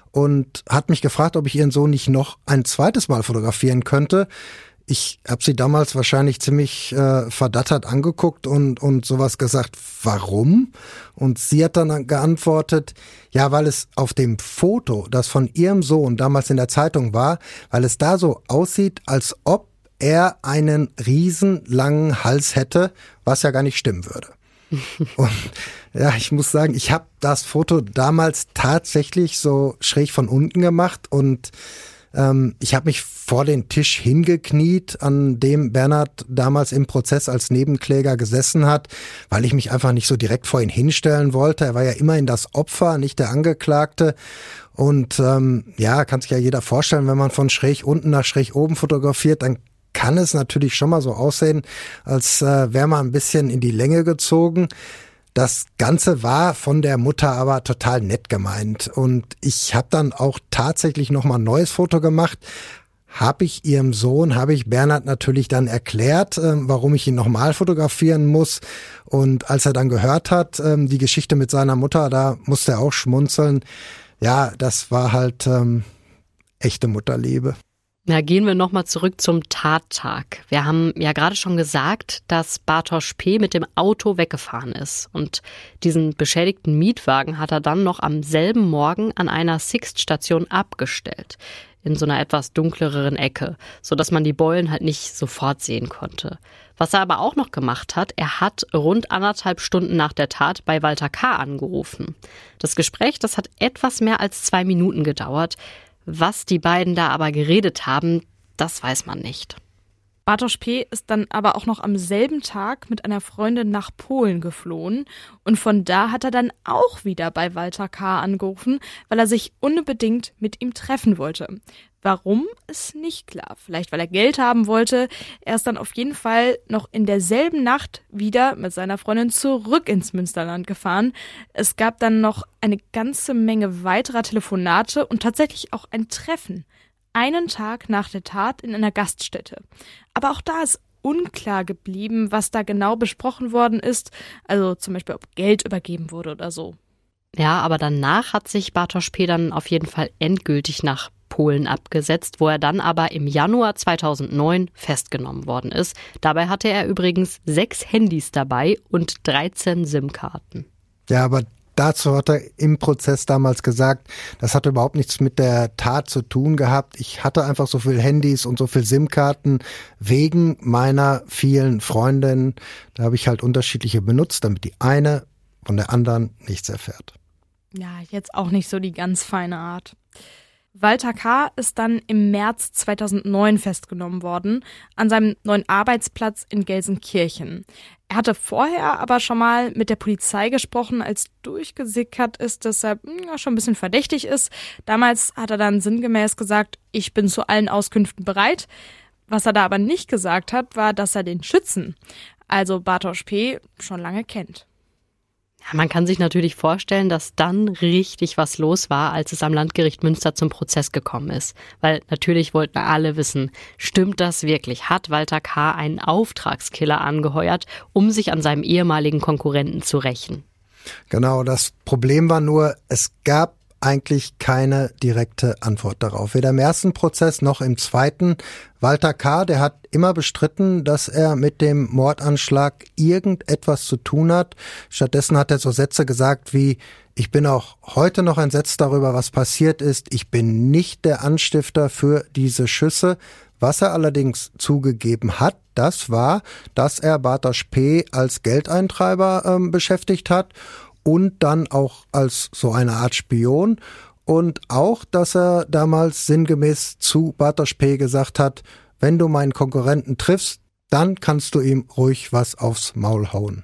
und hat mich gefragt, ob ich ihren Sohn nicht noch ein zweites Mal fotografieren könnte. Ich habe sie damals wahrscheinlich ziemlich äh, verdattert angeguckt und und sowas gesagt, warum? Und sie hat dann geantwortet, ja, weil es auf dem Foto, das von ihrem Sohn damals in der Zeitung war, weil es da so aussieht, als ob er einen riesenlangen Hals hätte, was ja gar nicht stimmen würde. Und ja, ich muss sagen, ich habe das Foto damals tatsächlich so schräg von unten gemacht und ähm, ich habe mich vor den Tisch hingekniet, an dem Bernhard damals im Prozess als Nebenkläger gesessen hat, weil ich mich einfach nicht so direkt vor ihn hinstellen wollte. Er war ja immerhin das Opfer, nicht der Angeklagte. Und ähm, ja, kann sich ja jeder vorstellen, wenn man von schräg unten nach schräg oben fotografiert, dann kann es natürlich schon mal so aussehen, als äh, wäre man ein bisschen in die Länge gezogen. Das Ganze war von der Mutter aber total nett gemeint. Und ich habe dann auch tatsächlich nochmal ein neues Foto gemacht. Habe ich ihrem Sohn, habe ich Bernhard natürlich dann erklärt, äh, warum ich ihn nochmal fotografieren muss. Und als er dann gehört hat, äh, die Geschichte mit seiner Mutter, da musste er auch schmunzeln. Ja, das war halt ähm, echte Mutterliebe.
Na, gehen wir nochmal zurück zum Tattag. Wir haben ja gerade schon gesagt, dass Bartosz P. mit dem Auto weggefahren ist. Und diesen beschädigten Mietwagen hat er dann noch am selben Morgen an einer Sixt-Station abgestellt. In so einer etwas dunkleren Ecke, sodass man die Beulen halt nicht sofort sehen konnte. Was er aber auch noch gemacht hat, er hat rund anderthalb Stunden nach der Tat bei Walter K. angerufen. Das Gespräch, das hat etwas mehr als zwei Minuten gedauert. Was die beiden da aber geredet haben, das weiß man nicht.
Bartosz P. ist dann aber auch noch am selben Tag mit einer Freundin nach Polen geflohen. Und von da hat er dann auch wieder bei Walter K. angerufen, weil er sich unbedingt mit ihm treffen wollte. Warum, ist nicht klar. Vielleicht, weil er Geld haben wollte. Er ist dann auf jeden Fall noch in derselben Nacht wieder mit seiner Freundin zurück ins Münsterland gefahren. Es gab dann noch eine ganze Menge weiterer Telefonate und tatsächlich auch ein Treffen. Einen Tag nach der Tat in einer Gaststätte. Aber auch da ist unklar geblieben, was da genau besprochen worden ist. Also zum Beispiel, ob Geld übergeben wurde oder so.
Ja, aber danach hat sich Bartosz P. dann auf jeden Fall endgültig nach Polen abgesetzt, wo er dann aber im Januar zweitausendneun festgenommen worden ist. Dabei hatte er übrigens sechs Handys dabei und dreizehn SIM-Karten.
Ja, aber dazu hat er im Prozess damals gesagt, das hat überhaupt nichts mit der Tat zu tun gehabt. Ich hatte einfach so viel Handys und so viel SIM-Karten wegen meiner vielen Freundinnen. Da habe ich halt unterschiedliche benutzt, damit die eine von der anderen nichts erfährt.
Ja, jetzt auch nicht so die ganz feine Art. Walter K. ist dann im März zweitausendneun festgenommen worden, an seinem neuen Arbeitsplatz in Gelsenkirchen. Er hatte vorher aber schon mal mit der Polizei gesprochen, als durchgesickert ist, dass er ja, schon ein bisschen verdächtig ist. Damals hat er dann sinngemäß gesagt, ich bin zu allen Auskünften bereit. Was er da aber nicht gesagt hat, war, dass er den Schützen, also Bartosz P., schon lange kennt.
Ja, man kann sich natürlich vorstellen, dass dann richtig was los war, als es am Landgericht Münster zum Prozess gekommen ist. Weil natürlich wollten alle wissen, stimmt das wirklich? Hat Walter K. einen Auftragskiller angeheuert, um sich an seinem ehemaligen Konkurrenten zu rächen?
Genau, das Problem war nur, es gab eigentlich keine direkte Antwort darauf. Weder im ersten Prozess noch im zweiten. Walter K., der hat immer bestritten, dass er mit dem Mordanschlag irgendetwas zu tun hat. Stattdessen hat er so Sätze gesagt wie, ich bin auch heute noch entsetzt darüber, was passiert ist. Ich bin nicht der Anstifter für diese Schüsse. Was er allerdings zugegeben hat, das war, dass er Bartosz P. als Geldeintreiber ähm, beschäftigt hat und dann auch als so eine Art Spion und auch, dass er damals sinngemäß zu Bartosz P. gesagt hat, wenn du meinen Konkurrenten triffst, dann kannst du ihm ruhig was aufs Maul hauen.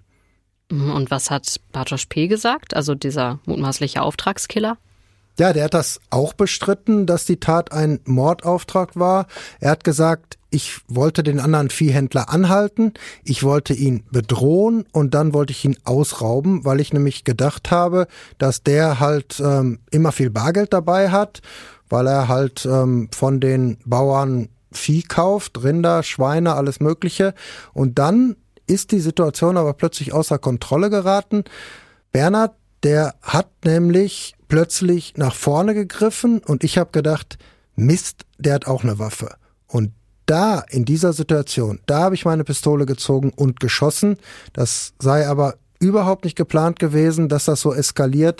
Und was hat Bartosz P. gesagt, also dieser mutmaßliche Auftragskiller?
Ja, der hat das auch bestritten, dass die Tat ein Mordauftrag war. Er hat gesagt, ich wollte den anderen Viehhändler anhalten, ich wollte ihn bedrohen und dann wollte ich ihn ausrauben, weil ich nämlich gedacht habe, dass der halt ähm, immer viel Bargeld dabei hat, weil er halt ähm, von den Bauern Vieh kauft, Rinder, Schweine, alles Mögliche. Und dann ist die Situation aber plötzlich außer Kontrolle geraten. Bernhard, der hat nämlich plötzlich nach vorne gegriffen und ich habe gedacht, Mist, der hat auch eine Waffe. Und da, in dieser Situation, da habe ich meine Pistole gezogen und geschossen. Das sei aber überhaupt nicht geplant gewesen, dass das so eskaliert.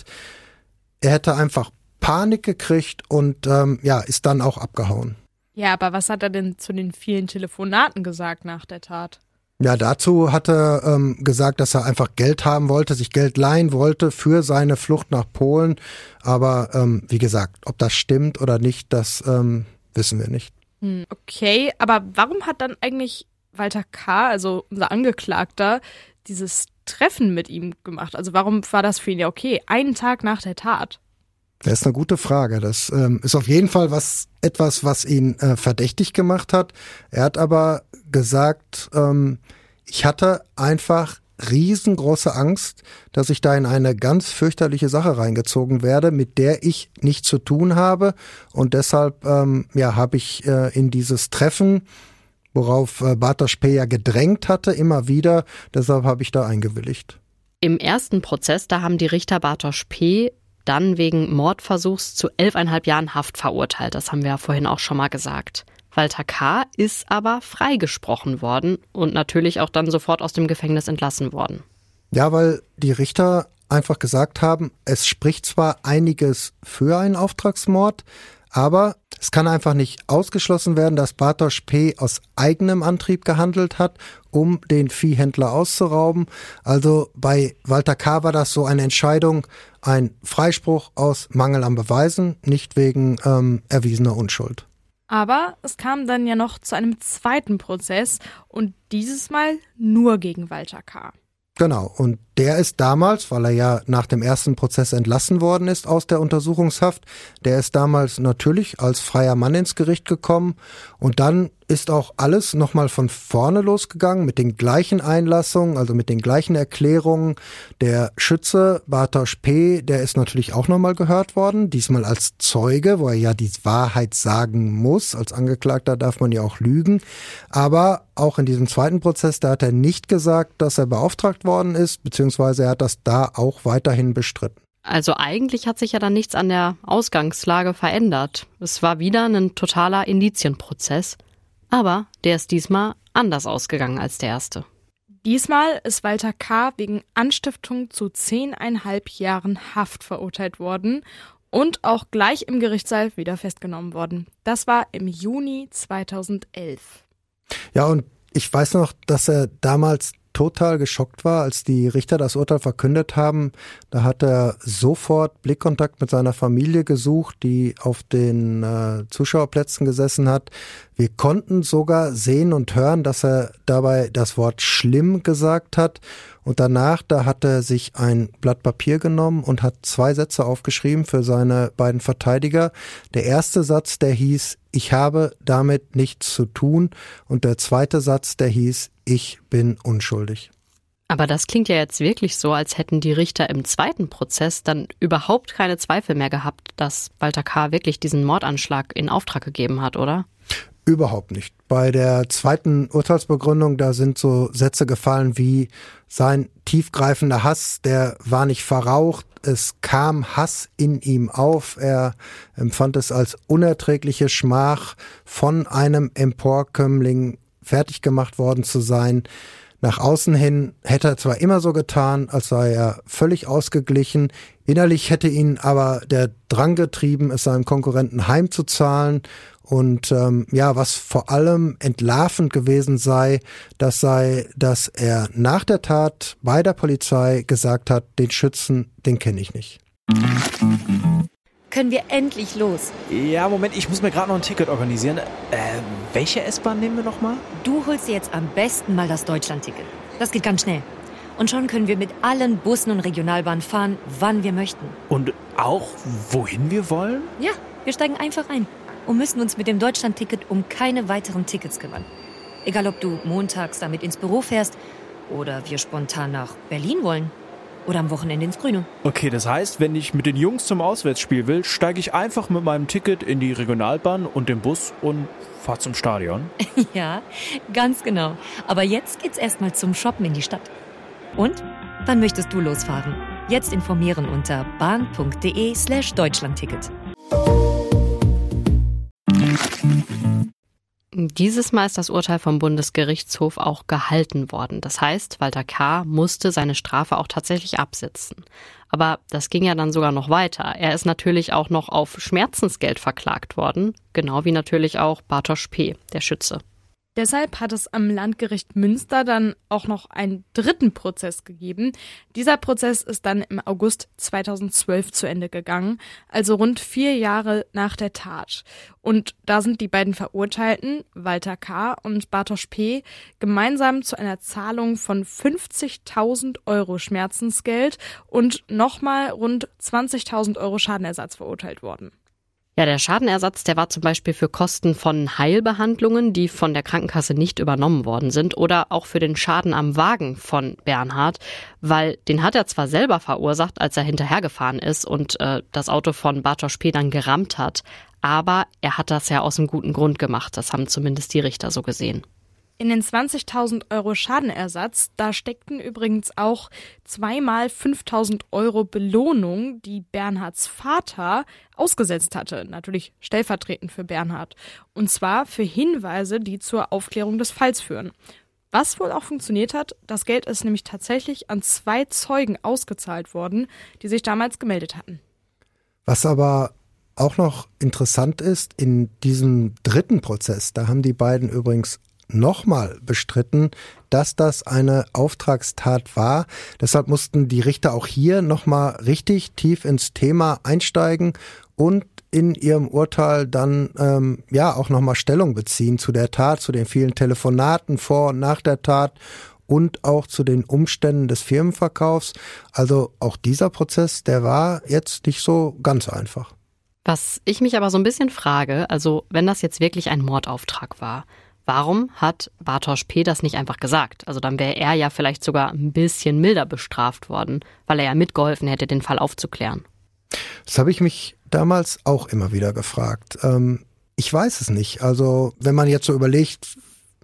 Er hätte einfach Panik gekriegt und ähm, ja, ist dann auch abgehauen.
Ja, aber was hat er denn zu den vielen Telefonaten gesagt nach der Tat?
Ja, dazu hat er ähm, gesagt, dass er einfach Geld haben wollte, sich Geld leihen wollte für seine Flucht nach Polen. Aber ähm, wie gesagt, ob das stimmt oder nicht, das ähm, wissen wir nicht.
Hm, okay, aber warum hat dann eigentlich Walter K., also unser Angeklagter, dieses Treffen mit ihm gemacht? Also warum war das für ihn ja okay, einen Tag nach der Tat?
Das ist eine gute Frage. Das ähm, ist auf jeden Fall was etwas, was ihn äh, verdächtig gemacht hat. Er hat aber gesagt, ähm, ich hatte einfach riesengroße Angst, dass ich da in eine ganz fürchterliche Sache reingezogen werde, mit der ich nichts zu tun habe. Und deshalb ähm, ja, habe ich äh, in dieses Treffen, worauf äh, Bartosz P. ja gedrängt hatte, immer wieder, deshalb habe ich da eingewilligt.
Im ersten Prozess, da haben die Richter Bartosz P. dann wegen Mordversuchs zu elfeinhalb Jahren Haft verurteilt. Das haben wir ja vorhin auch schon mal gesagt. Walter K. ist aber freigesprochen worden und natürlich auch dann sofort aus dem Gefängnis entlassen worden.
Ja, weil die Richter einfach gesagt haben, es spricht zwar einiges für einen Auftragsmord, aber es kann einfach nicht ausgeschlossen werden, dass Bartosz P. aus eigenem Antrieb gehandelt hat, um den Viehhändler auszurauben. Also bei Walter K. war das so eine Entscheidung, ein Freispruch aus Mangel an Beweisen, nicht wegen ähm, erwiesener Unschuld.
Aber es kam dann ja noch zu einem zweiten Prozess und dieses Mal nur gegen Walter K.
Genau, und der ist damals, weil er ja nach dem ersten Prozess entlassen worden ist aus der Untersuchungshaft, der ist damals natürlich als freier Mann ins Gericht gekommen und dann ist auch alles nochmal von vorne losgegangen mit den gleichen Einlassungen, also mit den gleichen Erklärungen. Der Schütze Bartosz P., der ist natürlich auch nochmal gehört worden, diesmal als Zeuge, wo er ja die Wahrheit sagen muss. Als Angeklagter darf man ja auch lügen. Aber auch in diesem zweiten Prozess, da hat er nicht gesagt, dass er beauftragt worden ist, beziehungsweise er hat das da auch weiterhin bestritten.
Also eigentlich hat sich ja dann nichts an der Ausgangslage verändert. Es war wieder ein totaler Indizienprozess. Aber der ist diesmal anders ausgegangen als der erste.
Diesmal ist Walter K. wegen Anstiftung zu zehneinhalb Jahren Haft verurteilt worden und auch gleich im Gerichtssaal wieder festgenommen worden. Das war im Juni zweitausendelf.
Ja, und ich weiß noch, dass er damals total geschockt war, als die Richter das Urteil verkündet haben. Da hat er sofort Blickkontakt mit seiner Familie gesucht, die auf den äh, Zuschauerplätzen gesessen hat. Wir konnten sogar sehen und hören, dass er dabei das Wort schlimm gesagt hat. Und danach, da hat er sich ein Blatt Papier genommen und hat zwei Sätze aufgeschrieben für seine beiden Verteidiger. Der erste Satz, der hieß, ich habe damit nichts zu tun. Und der zweite Satz, der hieß, ich bin unschuldig.
Aber das klingt ja jetzt wirklich so, als hätten die Richter im zweiten Prozess dann überhaupt keine Zweifel mehr gehabt, dass Walter K. wirklich diesen Mordanschlag in Auftrag gegeben hat, oder?
Überhaupt nicht. Bei der zweiten Urteilsbegründung, da sind so Sätze gefallen wie sein tiefgreifender Hass, der war nicht verraucht, es kam Hass in ihm auf, er empfand es als unerträgliche Schmach, von einem Emporkömmling fertig gemacht worden zu sein. Nach außen hin hätte er zwar immer so getan, als sei er völlig ausgeglichen, innerlich hätte ihn aber der Drang getrieben, es seinem Konkurrenten heimzuzahlen Und ähm, ja, was vor allem entlarvend gewesen sei, das sei, dass er nach der Tat bei der Polizei gesagt hat, den Schützen, den kenne ich nicht.
Können wir endlich los?
Ja, Moment, ich muss mir gerade noch ein Ticket organisieren. Äh, welche S-Bahn nehmen wir nochmal?
Du holst dir jetzt am besten mal das Deutschland-Ticket. Das geht ganz schnell. Und schon können wir mit allen Bussen und Regionalbahnen fahren, wann wir möchten.
Und auch, wohin wir wollen?
Ja, wir steigen einfach ein und müssen uns mit dem Deutschland-Ticket um keine weiteren Tickets kümmern. Egal, ob du montags damit ins Büro fährst oder wir spontan nach Berlin wollen. Oder am Wochenende ins Grüne.
Okay, das heißt, wenn ich mit den Jungs zum Auswärtsspiel will, steige ich einfach mit meinem Ticket in die Regionalbahn und den Bus und fahre zum Stadion.
Ja, ganz genau. Aber jetzt geht's erstmal zum Shoppen in die Stadt. Und? Wann möchtest du losfahren? Jetzt informieren unter bahn.de slash Deutschlandticket.
Dieses Mal ist das Urteil vom Bundesgerichtshof auch gehalten worden. Das heißt, Walter K. musste seine Strafe auch tatsächlich absitzen. Aber das ging ja dann sogar noch weiter. Er ist natürlich auch noch auf Schmerzensgeld verklagt worden, genau wie natürlich auch Bartosz P., der Schütze.
Deshalb hat es am Landgericht Münster dann auch noch einen dritten Prozess gegeben. Dieser Prozess ist dann im August zweitausendzwölf zu Ende gegangen, also rund vier Jahre nach der Tat. Und da sind die beiden Verurteilten, Walter K. und Bartosz P., gemeinsam zu einer Zahlung von fünfzigtausend Euro Schmerzensgeld und nochmal rund zwanzigtausend Euro Schadenersatz verurteilt worden.
Ja, der Schadenersatz, der war zum Beispiel für Kosten von Heilbehandlungen, die von der Krankenkasse nicht übernommen worden sind, oder auch für den Schaden am Wagen von Bernhard, weil den hat er zwar selber verursacht, als er hinterhergefahren ist und äh, das Auto von Bartosz P. dann gerammt hat, aber er hat das ja aus einem guten Grund gemacht, das haben zumindest die Richter so gesehen.
In den zwanzigtausend Euro Schadenersatz, da steckten übrigens auch zweimal fünftausend Euro Belohnung, die Bernhards Vater ausgesetzt hatte, natürlich stellvertretend für Bernhard. Und zwar für Hinweise, die zur Aufklärung des Falls führen. Was wohl auch funktioniert hat, das Geld ist nämlich tatsächlich an zwei Zeugen ausgezahlt worden, die sich damals gemeldet hatten.
Was aber auch noch interessant ist, in diesem dritten Prozess, da haben die beiden übrigens nochmal bestritten, dass das eine Auftragstat war. Deshalb mussten die Richter auch hier nochmal richtig tief ins Thema einsteigen und in ihrem Urteil dann ähm, ja auch nochmal Stellung beziehen zu der Tat, zu den vielen Telefonaten vor und nach der Tat und auch zu den Umständen des Firmenverkaufs. Also auch dieser Prozess, der war jetzt nicht so ganz einfach.
Was ich mich aber so ein bisschen frage, also wenn das jetzt wirklich ein Mordauftrag war, warum hat Bartosz P. das nicht einfach gesagt? Also dann wäre er ja vielleicht sogar ein bisschen milder bestraft worden, weil er ja mitgeholfen hätte, den Fall aufzuklären.
Das habe ich mich damals auch immer wieder gefragt. Ähm, ich weiß es nicht. Also wenn man jetzt so überlegt,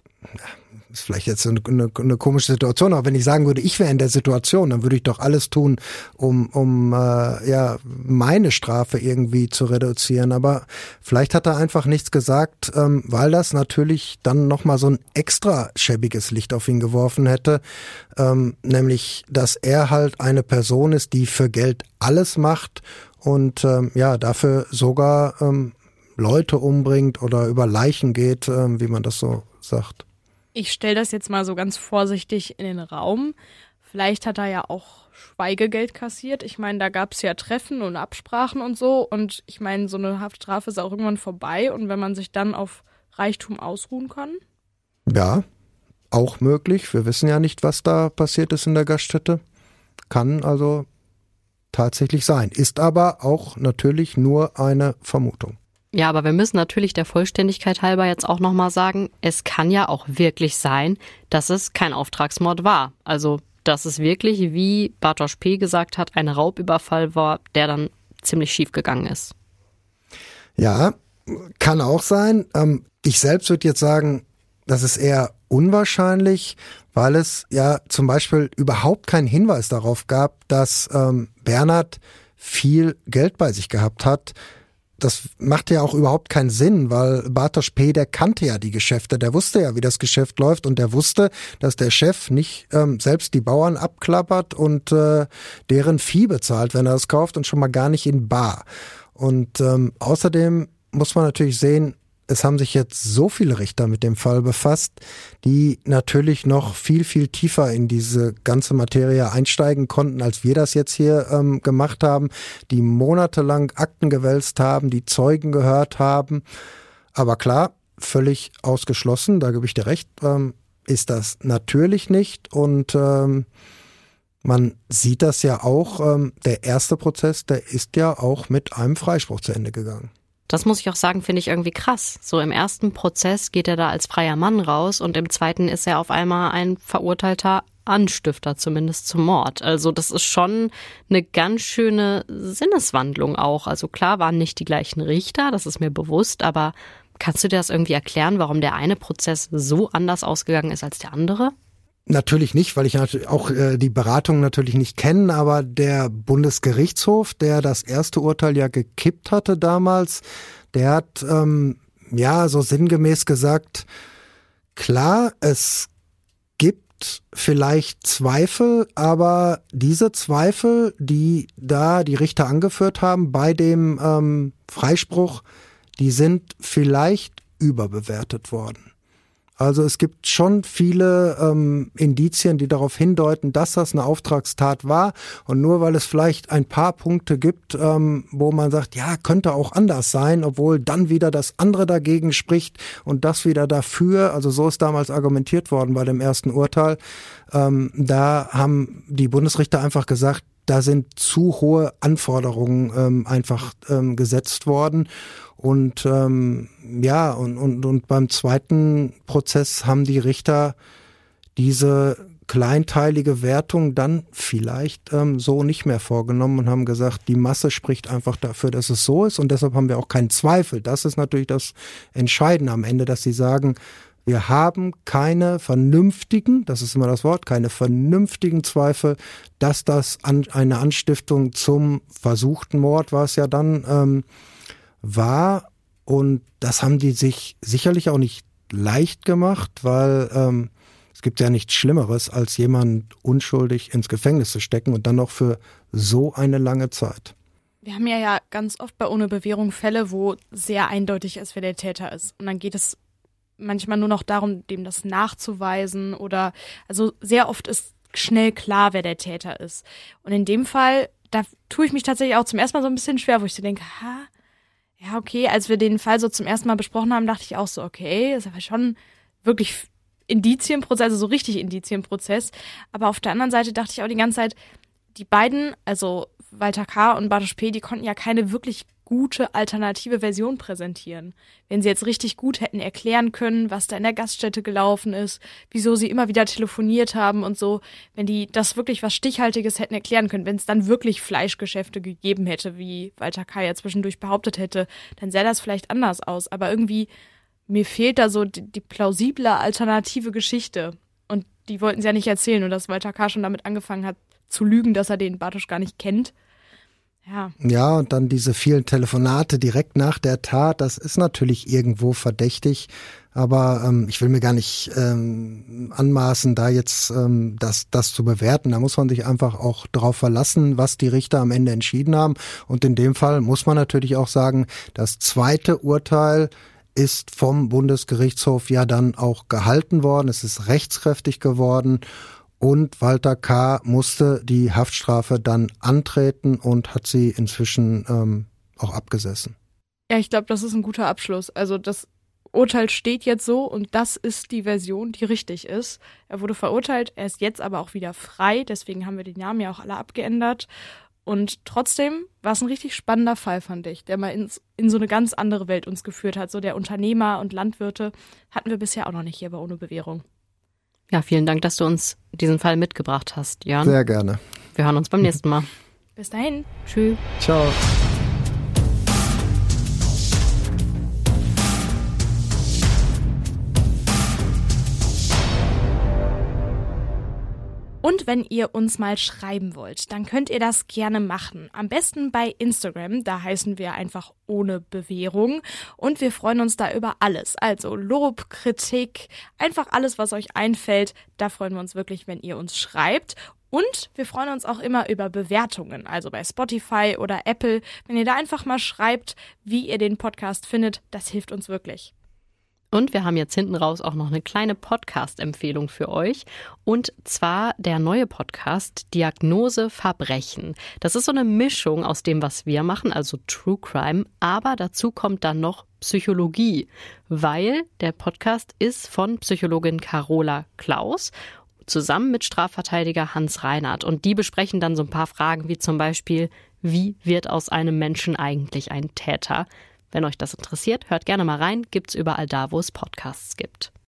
ist vielleicht jetzt eine, eine, eine komische Situation, aber wenn ich sagen würde, ich wäre in der Situation, dann würde ich doch alles tun, um, um äh, ja meine Strafe irgendwie zu reduzieren. Aber vielleicht hat er einfach nichts gesagt, ähm, weil das natürlich dann nochmal so ein extra schäbiges Licht auf ihn geworfen hätte, ähm, nämlich, dass er halt eine Person ist, die für Geld alles macht und ähm, ja dafür sogar ähm, Leute umbringt oder über Leichen geht, ähm, wie man das so sagt.
Ich stelle das jetzt mal so ganz vorsichtig in den Raum. Vielleicht hat er ja auch Schweigegeld kassiert. Ich meine, da gab es ja Treffen und Absprachen und so. Und ich meine, so eine Haftstrafe ist auch irgendwann vorbei. Und wenn man sich dann auf Reichtum ausruhen kann?
Ja, auch möglich. Wir wissen ja nicht, was da passiert ist in der Gaststätte. Kann also tatsächlich sein. Ist aber auch natürlich nur eine Vermutung.
Ja, aber wir müssen natürlich der Vollständigkeit halber jetzt auch nochmal sagen, es kann ja auch wirklich sein, dass es kein Auftragsmord war. Also, dass es wirklich, wie Bartosz P. gesagt hat, ein Raubüberfall war, der dann ziemlich schief gegangen ist.
Ja, kann auch sein. Ich selbst würde jetzt sagen, das ist eher unwahrscheinlich, weil es ja zum Beispiel überhaupt keinen Hinweis darauf gab, dass Bernhard viel Geld bei sich gehabt hat. Das macht ja auch überhaupt keinen Sinn, weil Bartosz P., der kannte ja die Geschäfte, der wusste ja, wie das Geschäft läuft und der wusste, dass der Chef nicht ähm, selbst die Bauern abklappert und äh, deren Vieh bezahlt, wenn er es kauft und schon mal gar nicht in bar. Und ähm, außerdem muss man natürlich sehen, es haben sich jetzt so viele Richter mit dem Fall befasst, die natürlich noch viel, viel tiefer in diese ganze Materie einsteigen konnten, als wir das jetzt hier ähm, gemacht haben, die monatelang Akten gewälzt haben, die Zeugen gehört haben. Aber klar, völlig ausgeschlossen, da gebe ich dir recht, ähm, ist das natürlich nicht. Und ähm, man sieht das ja auch, ähm, der erste Prozess, der ist ja auch mit einem Freispruch zu Ende gegangen.
Das muss ich auch sagen, finde ich irgendwie krass. So im ersten Prozess geht er da als freier Mann raus und im zweiten ist er auf einmal ein verurteilter Anstifter, zumindest zum Mord. Also das ist schon eine ganz schöne Sinneswandlung auch. Also klar waren nicht die gleichen Richter, das ist mir bewusst, aber kannst du dir das irgendwie erklären, warum der eine Prozess so anders ausgegangen ist als der andere?
Natürlich nicht, weil ich natürlich auch äh, die Beratung natürlich nicht kenne, aber der Bundesgerichtshof, der das erste Urteil ja gekippt hatte damals, der hat ähm, ja so sinngemäß gesagt, klar, es gibt vielleicht Zweifel, aber diese Zweifel, die da die Richter angeführt haben bei dem ähm, Freispruch, die sind vielleicht überbewertet worden. Also es gibt schon viele ähm, Indizien, die darauf hindeuten, dass das eine Auftragstat war. Und nur weil es vielleicht ein paar Punkte gibt, ähm, wo man sagt, ja, könnte auch anders sein, obwohl dann wieder das andere dagegen spricht und das wieder dafür. Also so ist damals argumentiert worden bei dem ersten Urteil. Ähm, da haben die Bundesrichter einfach gesagt, da sind zu hohe Anforderungen ähm, einfach ähm, gesetzt worden. Und ähm, ja, und, und, und beim zweiten Prozess haben die Richter diese kleinteilige Wertung dann vielleicht ähm, so nicht mehr vorgenommen und haben gesagt, die Masse spricht einfach dafür, dass es so ist. Und deshalb haben wir auch keinen Zweifel. Das ist natürlich das Entscheidende am Ende, dass sie sagen, wir haben keine vernünftigen, das ist immer das Wort, keine vernünftigen Zweifel, dass das an, eine Anstiftung zum versuchten Mord war es ja dann, ähm, war, und das haben die sich sicherlich auch nicht leicht gemacht, weil ähm, es gibt ja nichts Schlimmeres, als jemand unschuldig ins Gefängnis zu stecken und dann noch für so eine lange Zeit.
Wir haben ja, ja ganz oft bei Ohne Bewährung Fälle, wo sehr eindeutig ist, wer der Täter ist. Und dann geht es manchmal nur noch darum, dem das nachzuweisen oder, also sehr oft ist schnell klar, wer der Täter ist. Und in dem Fall, da tue ich mich tatsächlich auch zum ersten Mal so ein bisschen schwer, wo ich so denke, ha, ja, okay, als wir den Fall so zum ersten Mal besprochen haben, dachte ich auch so, okay, das ist aber schon wirklich Indizienprozess, also so richtig Indizienprozess. Aber auf der anderen Seite dachte ich auch die ganze Zeit, die beiden, also Walter K. und Bartosz P., die konnten ja keine wirklich gute alternative Version präsentieren. Wenn sie jetzt richtig gut hätten erklären können, was da in der Gaststätte gelaufen ist, wieso sie immer wieder telefoniert haben und so, wenn die das wirklich was Stichhaltiges hätten erklären können, wenn es dann wirklich Fleischgeschäfte gegeben hätte, wie Walter K. ja zwischendurch behauptet hätte, dann sähe das vielleicht anders aus. Aber irgendwie, mir fehlt da so die, die plausible alternative Geschichte. Und die wollten sie ja nicht erzählen und dass Walter K. schon damit angefangen hat zu lügen, dass er den Bartosz gar nicht kennt. Ja.
Ja, und dann diese vielen Telefonate direkt nach der Tat, das ist natürlich irgendwo verdächtig, aber ähm, ich will mir gar nicht ähm, anmaßen, da jetzt ähm, das, das zu bewerten. Da muss man sich einfach auch darauf verlassen, was die Richter am Ende entschieden haben. Und in dem Fall muss man natürlich auch sagen, das zweite Urteil ist vom Bundesgerichtshof ja dann auch gehalten worden. Es ist rechtskräftig geworden. Und Walter K. musste die Haftstrafe dann antreten und hat sie inzwischen ähm, auch abgesessen.
Ja, ich glaube, das ist ein guter Abschluss. Also das Urteil steht jetzt so und das ist die Version, die richtig ist. Er wurde verurteilt, er ist jetzt aber auch wieder frei. Deswegen haben wir den Namen ja auch alle abgeändert. Und trotzdem war es ein richtig spannender Fall, fand ich, der mal ins, in so eine ganz andere Welt uns geführt hat. So der Unternehmer und Landwirte hatten wir bisher auch noch nicht hier bei Ohne Bewährung.
Ja, vielen Dank, dass du uns diesen Fall mitgebracht hast, Jörn.
Sehr gerne.
Wir hören uns beim nächsten Mal.
Bis dahin.
Tschüss.
Ciao.
Und wenn ihr uns mal schreiben wollt, dann könnt ihr das gerne machen. Am besten bei Instagram, da heißen wir einfach Ohne Bewährung. Und wir freuen uns da über alles. Also Lob, Kritik, einfach alles, was euch einfällt. Da freuen wir uns wirklich, wenn ihr uns schreibt. Und wir freuen uns auch immer über Bewertungen, also bei Spotify oder Apple. Wenn ihr da einfach mal schreibt, wie ihr den Podcast findet, das hilft uns wirklich.
Und wir haben jetzt hinten raus auch noch eine kleine Podcast-Empfehlung für euch. Und zwar der neue Podcast Diagnose Verbrechen. Das ist so eine Mischung aus dem, was wir machen, also True Crime. Aber dazu kommt dann noch Psychologie, weil der Podcast ist von Psychologin Carola Klaus zusammen mit Strafverteidiger Hans Reinhardt. Und die besprechen dann so ein paar Fragen wie zum Beispiel, wie wird aus einem Menschen eigentlich ein Täter? Wenn euch das interessiert, hört gerne mal rein. Gibt's überall da, wo es Podcasts gibt.